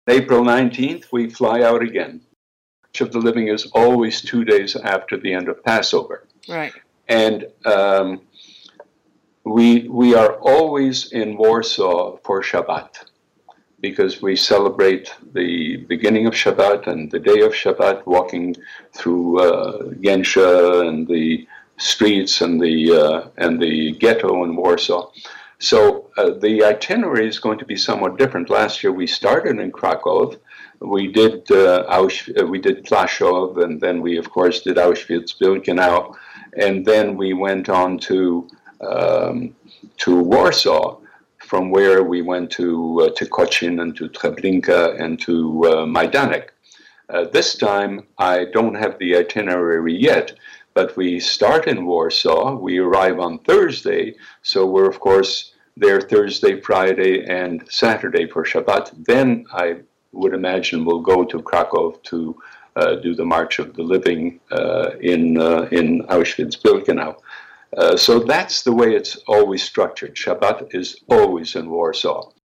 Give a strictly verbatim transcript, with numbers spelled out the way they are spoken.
April nineteenth, we fly out again. March of the Living is always two days after the end of Passover. Right. And um, we, we are always in Warsaw for Shabbat, because we celebrate the beginning of Shabbat and the day of Shabbat, walking through uh, Gensha and the streets and the uh, and the ghetto in Warsaw. So uh, the itinerary is going to be somewhat different. Last year we started in Krakow. We did uh, Ausch- uh, we did Plaszów, and then we of course did Auschwitz-Birkenau, and then we went on to um, to Warsaw, from where we went to uh, to Kocin and to Treblinka and to uh, Majdanek. Uh, this time, I don't have the itinerary yet, but we start in Warsaw. We arrive on Thursday, so we're, of course, there Thursday, Friday, and Saturday for Shabbat. Then I would imagine we'll go to Krakow to uh, do the March of the Living uh, in, uh, in Auschwitz-Birkenau. Uh, so that's the way it's always structured. Shabbat is always in Warsaw.